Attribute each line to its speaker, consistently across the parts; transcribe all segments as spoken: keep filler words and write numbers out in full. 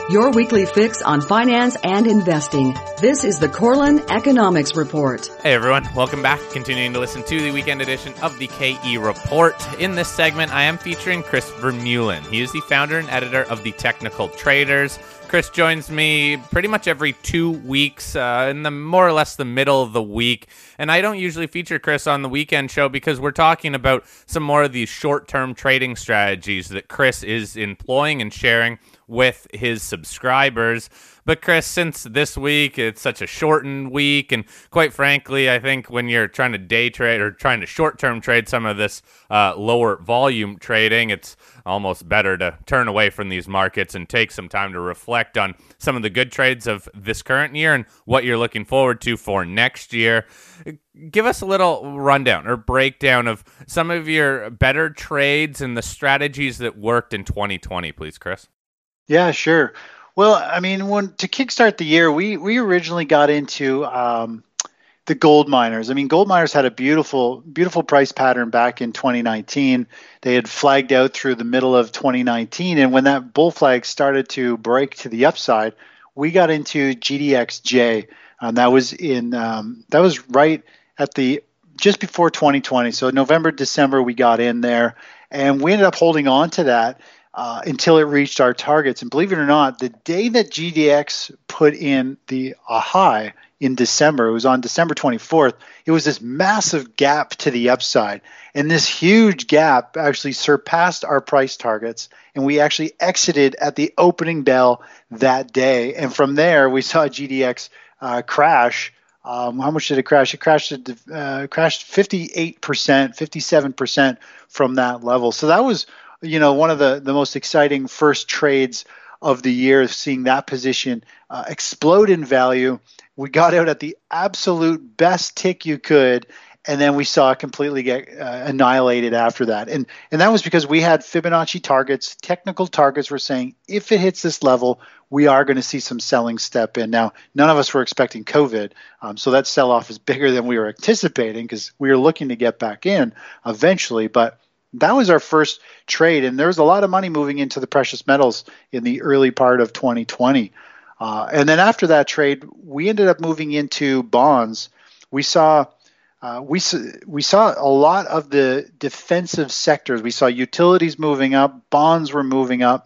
Speaker 1: your weekly fix on finance and investing. This is the Corlin Economics Report.
Speaker 2: Hey everyone, welcome back. Continuing to listen to the weekend edition of the K E Report. In this segment, I am featuring Chris Vermeulen. He is the founder and editor of the Technical Traders. Chris joins me pretty much every two weeks uh, in the more or less the middle of the week. And I don't usually feature Chris on the weekend show because we're talking about some more of these short-term trading strategies that Chris is employing and sharing with his subscribers. But Chris, since this week, it's such a shortened week, and quite frankly, I think when you're trying to day trade or trying to short-term trade some of this uh, lower volume trading, it's almost better to turn away from these markets and take some time to reflect on some of the good trades of this current year and what you're looking forward to for next year. Give us a little rundown or breakdown of some of your better trades and the strategies that worked in twenty twenty, please, Chris.
Speaker 3: Yeah, sure. Well, I mean, when to kickstart the year, we we originally got into um, the gold miners. I mean, gold miners had a beautiful, beautiful price pattern back in twenty nineteen. They had flagged out through the middle of twenty nineteen, and when that bull flag started to break to the upside, we got into G D X J, and that was in um, that was right at the just before twenty twenty. So November, December, we got in there, and we ended up holding on to that Uh, until it reached our targets. And believe it or not, the day that G D X put in the a high in December, it was on December twenty-fourth, it was this massive gap to the upside. And this huge gap actually surpassed our price targets. And we actually exited at the opening bell that day. And from there, we saw G D X uh, crash. Um, how much did it crash? It crashed, uh, crashed fifty-eight percent, fifty-seven percent from that level. So that was you know, one of the, the most exciting first trades of the year, seeing that position uh, explode in value. We got out at the absolute best tick you could, and then we saw it completely get uh, annihilated after that. And and that was because we had Fibonacci targets, technical targets were saying, if it hits this level, we are going to see some selling step in. Now, none of us were expecting COVID, um, so that sell-off is bigger than we were anticipating because we were looking to get back in eventually, but that was our first trade, and there was a lot of money moving into the precious metals in the early part of twenty twenty. Uh, and then after that trade, we ended up moving into bonds. We saw uh, we we saw a lot of the defensive sectors. We saw utilities moving up, bonds were moving up,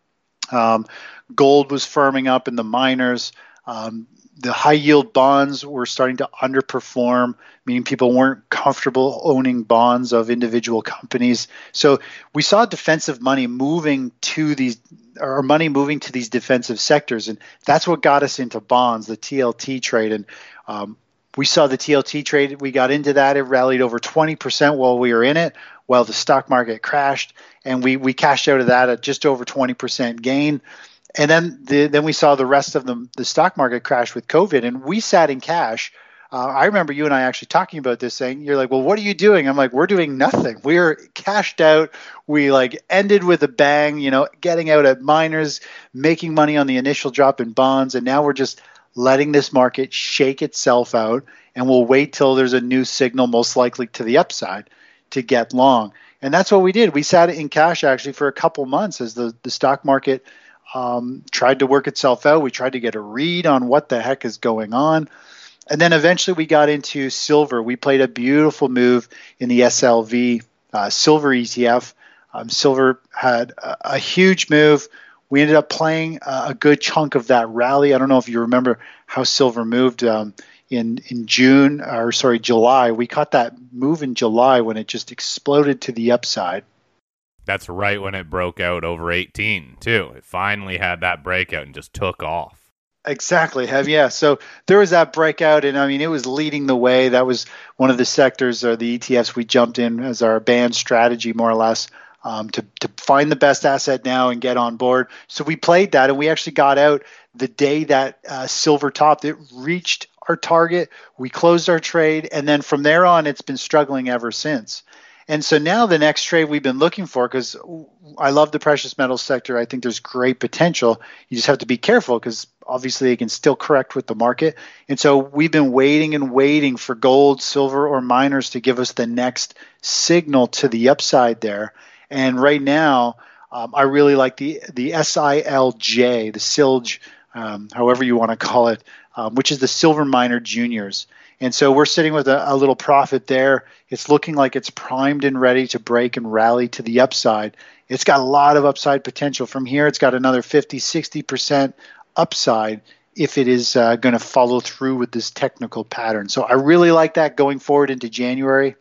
Speaker 3: um, gold was firming up in the miners. Um, The high yield bonds were starting to underperform, meaning people weren't comfortable owning bonds of individual companies. So we saw defensive money moving to these, or money moving to these defensive sectors, and that's what got us into bonds, the T L T trade. And um, we saw the T L T trade. We got into that. It rallied over twenty percent while we were in it, while the stock market crashed, and we we cashed out of that at just over twenty percent gain. And then the, then we saw the rest of the, the stock market crash with COVID, and we sat in cash. Uh, I remember you and I actually talking about this, saying, you're like, well, what are you doing? I'm like, we're doing nothing. We are cashed out. We like ended with a bang, you know, getting out at miners, making money on the initial drop in bonds, and now we're just letting this market shake itself out, and we'll wait till there's a new signal, most likely to the upside, to get long. And that's what we did. We sat in cash actually for a couple months as the, the stock market Um, tried to work itself out. We tried to get a read on what the heck is going on. And then eventually we got into silver. We played a beautiful move in the S L V uh, silver E T F. Um, silver had a, a huge move. We ended up playing a, a good chunk of that rally. I don't know if you remember how silver moved um, in, in June, or sorry, July. We caught that move in July when it just exploded to the upside.
Speaker 2: That's right when it broke out over eighteen, too. It finally had that breakout and just took off.
Speaker 3: Exactly. Have yeah. So there was that breakout, and I mean, it was leading the way. That was one of the sectors or the E T Fs we jumped in as our band strategy, more or less, um, to to find the best asset now and get on board. So we played that, and we actually got out the day that uh, silver topped. It reached our target. We closed our trade, and then from there on, it's been struggling ever since. And so now the next trade we've been looking for, because I love the precious metals sector. I think there's great potential. You just have to be careful because obviously it can still correct with the market. And so we've been waiting and waiting for gold, silver, or miners to give us the next signal to the upside there. And right now, Um, I really like the the S I L J, the S I L J, um, however you want to call it, um, which is the Silver Miner Juniors. And so we're sitting with a, a little profit there. It's looking like it's primed and ready to break and rally to the upside. It's got a lot of upside potential. From here, it's got another fifty, sixty percent upside if it is uh, going to follow through with this technical pattern. So I really like that going forward into January.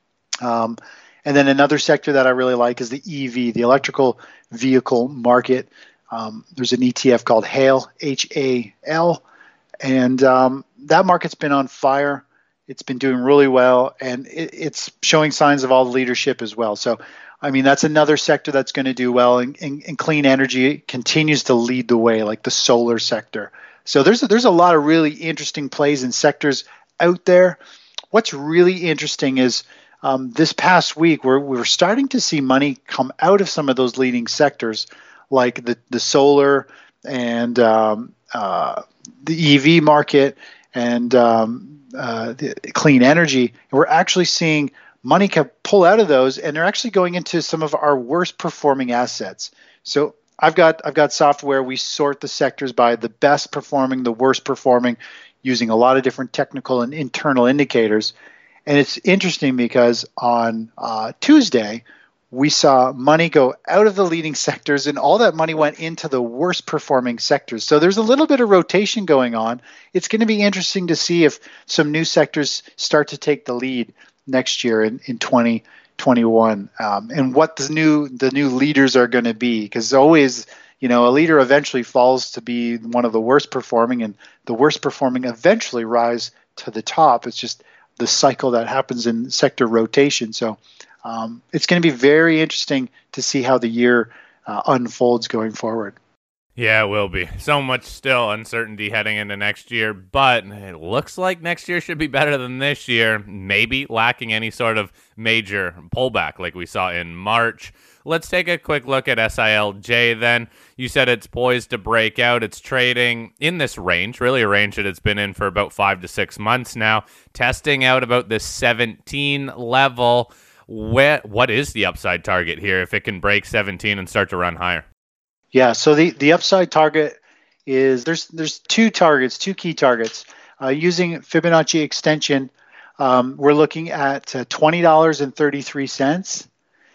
Speaker 3: Um, and then another sector that I really like is the E V, the electrical vehicle market. Um, there's an E T F called HALE, H A L, and um, that market's been on fire. It's been doing really well, and it, it's showing signs of all the leadership as well. So, I mean, that's another sector that's going to do well, and, and, and clean energy continues to lead the way, like the solar sector. So there's a, there's a lot of really interesting plays and sectors out there. What's really interesting is um, this past week we're we're starting to see money come out of some of those leading sectors, like the the solar and um, uh, the E V market and um, uh, the clean energy. And we're actually seeing money can pull out of those, and they're actually going into some of our worst performing assets. So I've got I've got software. We sort the sectors by the best performing, the worst performing, using a lot of different technical and internal indicators. And it's interesting because on uh, Tuesday, we saw money go out of the leading sectors, and all that money went into the worst performing sectors. So there's a little bit of rotation going on. It's going to be interesting to see if some new sectors start to take the lead next year in, in twenty twenty-one, um, and what the new the new leaders are going to be. Because always, you know, a leader eventually falls to be one of the worst performing, and the worst performing eventually rise to the top. It's just the cycle that happens in sector rotation. So um, it's going to be very interesting to see how the year uh, unfolds going forward.
Speaker 2: Yeah, it will be. So much still uncertainty heading into next year, but it looks like next year should be better than this year, maybe lacking any sort of major pullback like we saw in March. Let's take a quick look at S I L J then. You said it's poised to break out. It's trading in this range, really a range that it's been in for about five to six months now, testing out about this seventeen level. What, what is the upside target here if it can break seventeen and start to run higher?
Speaker 3: Yeah, so the, the upside target is there's there's two targets, two key targets. Uh, using Fibonacci extension, um, we're looking at uh, twenty dollars and thirty-three cents.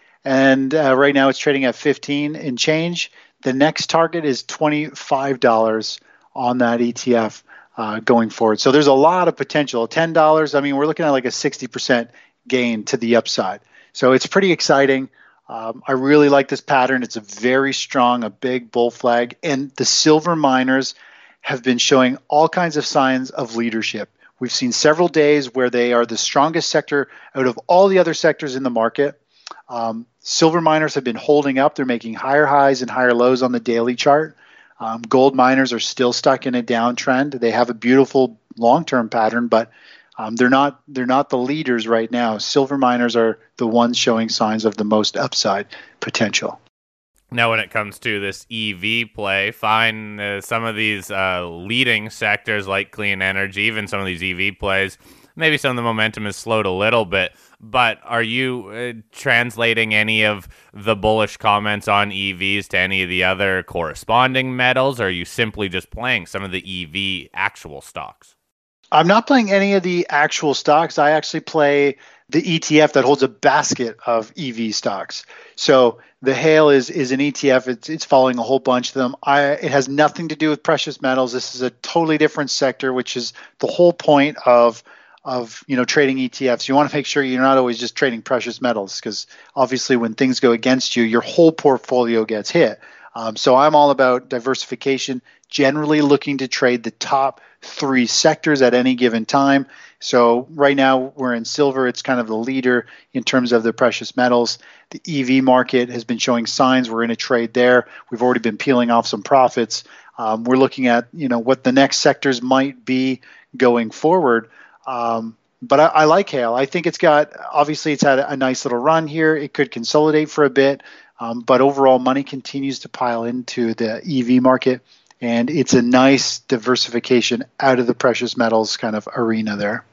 Speaker 3: And uh, right now it's trading at fifteen and change. The next target is twenty-five dollars on that E T F uh, going forward. So there's a lot of potential. ten dollars, I mean, we're looking at like a sixty percent gain to the upside. So it's pretty exciting. Um, I really like this pattern. It's a very strong, a big bull flag. And the silver miners have been showing all kinds of signs of leadership. We've seen several days where they are the strongest sector out of all the other sectors in the market. Um, silver miners have been holding up. They're making higher highs and higher lows on the daily chart. Um, gold miners are still stuck in a downtrend. They have a beautiful long-term pattern, but um, they're not they're not the leaders right now. Silver miners are the ones showing signs of the most upside potential.
Speaker 2: Now, when it comes to this E V play, fine, uh, some of these uh, leading sectors like clean energy, even some of these E V plays, maybe some of the momentum has slowed a little bit, but are you uh, translating any of the bullish comments on E Vs to any of the other corresponding metals, or are you simply just playing some of the E V actual stocks?
Speaker 3: I'm not playing any of the actual stocks. I actually play the E T F that holds a basket of E V stocks. So the HALE is is an E T F. It's it's following a whole bunch of them. I it has nothing to do with precious metals. This is a totally different sector, which is the whole point of of you know trading E T Fs. You want to make sure you're not always just trading precious metals, because obviously when things go against you, your whole portfolio gets hit. Um, so I'm all about diversification, generally looking to trade the top three sectors at any given time. So right now we're in silver. It's kind of the leader in terms of the precious metals. The E V market has been showing signs. We're in a trade there. We've already been peeling off some profits. Um, we're looking at you know what the next sectors might be going forward. Um, but I, I like HALE. I think it's got, obviously it's had a nice little run here. It could consolidate for a bit. Um, but overall, money continues to pile into the E V market, and it's a nice diversification out of the precious metals kind of arena there.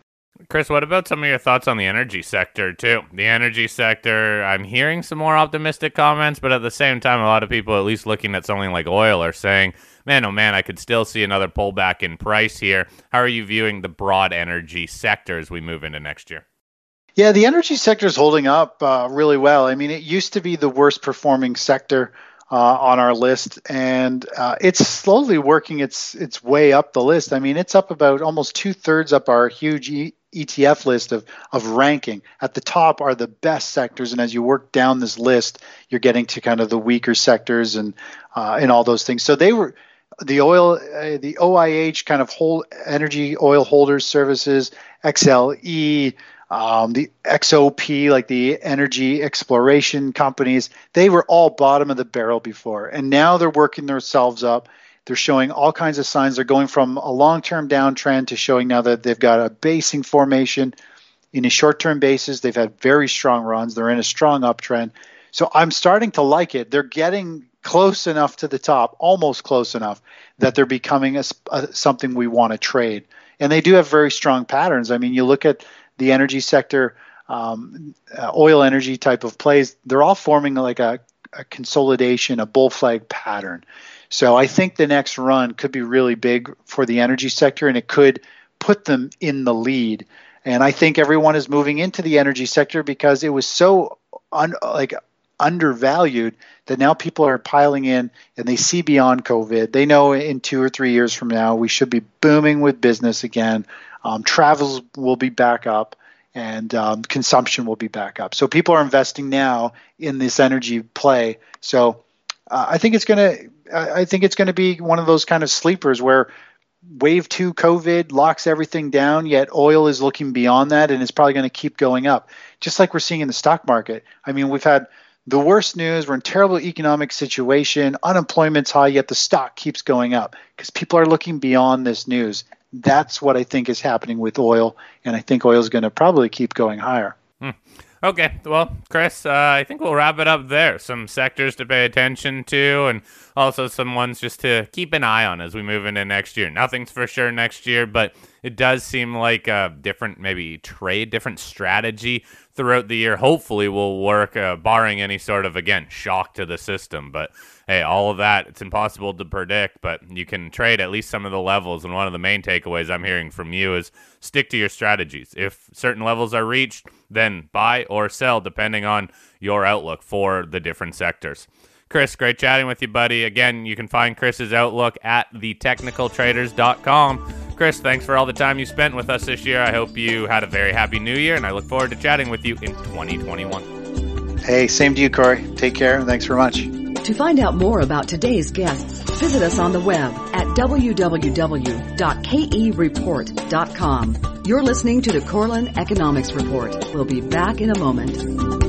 Speaker 2: Chris, what about some of your thoughts on the energy sector, too? The energy sector, I'm hearing some more optimistic comments, but at the same time, a lot of people, at least looking at something like oil, are saying, man, oh man, I could still see another pullback in price here. How are you viewing the broad energy sector as we move into next year?
Speaker 3: Yeah, the energy sector is holding up uh, really well. I mean, it used to be the worst performing sector uh, on our list, and uh, it's slowly working its its way up the list. I mean, it's up about almost two thirds up our huge e- ETF list of of ranking. At the top are the best sectors, and as you work down this list, you're getting to kind of the weaker sectors and uh, and all those things. So they were. The oil, uh, the O I H kind of whole energy oil holders services, X L E, um, the X O P, like the energy exploration companies, they were all bottom of the barrel before. And now they're working themselves up. They're showing all kinds of signs. They're going from a long-term downtrend to showing now that they've got a basing formation. In a short-term basis, they've had very strong runs. They're in a strong uptrend. So I'm starting to like it. They're getting close enough to the top, almost close enough, that they're becoming a, a, something we want to trade. And they do have very strong patterns. I mean, you look at the energy sector, um, uh, oil energy type of plays, they're all forming like a, a consolidation, a bull flag pattern. So I think the next run could be really big for the energy sector, and it could put them in the lead. And I think everyone is moving into the energy sector because it was so un, like undervalued that now people are piling in and they see beyond COVID. They know in two or three years from now, we should be booming with business again. Um, travels will be back up and um, consumption will be back up. So people are investing now in this energy play. So uh, I think it's going to, I think it's going to be one of those kind of sleepers where wave two COVID locks everything down, yet oil is looking beyond that and it's probably going to keep going up. Just like we're seeing in the stock market. I mean, we've had the worst news. We're in a terrible economic situation. Unemployment's high, yet the stock keeps going up because people are looking beyond this news. That's what I think is happening with oil, and I think oil is going to probably keep going higher.
Speaker 2: Hmm. Okay, well, Chris, uh, I think we'll wrap it up there. Some sectors to pay attention to, and also some ones just to keep an eye on as we move into next year. Nothing's for sure next year, but it does seem like a different, maybe trade, different strategy throughout the year hopefully will work, uh, barring any sort of, again, shock to the system. But hey, all of that, it's impossible to predict, but you can trade at least some of the levels. And one of the main takeaways I'm hearing from you is stick to your strategies. If certain levels are reached, then buy or sell depending on your outlook for the different sectors. Chris, great chatting with you, buddy. Again, you can find Chris's outlook at the technical traders dot com. Chris, thanks for all the time you spent with us this year. I hope you had a very happy new year, and I look forward to chatting with you in twenty twenty-one.
Speaker 3: Hey, same to you, Corey. Take care, and thanks very much.
Speaker 1: To find out more about today's guests, visit us on the web at w w w dot k e report dot com. You're listening to the Korelin Economics Report. We'll be back in a moment.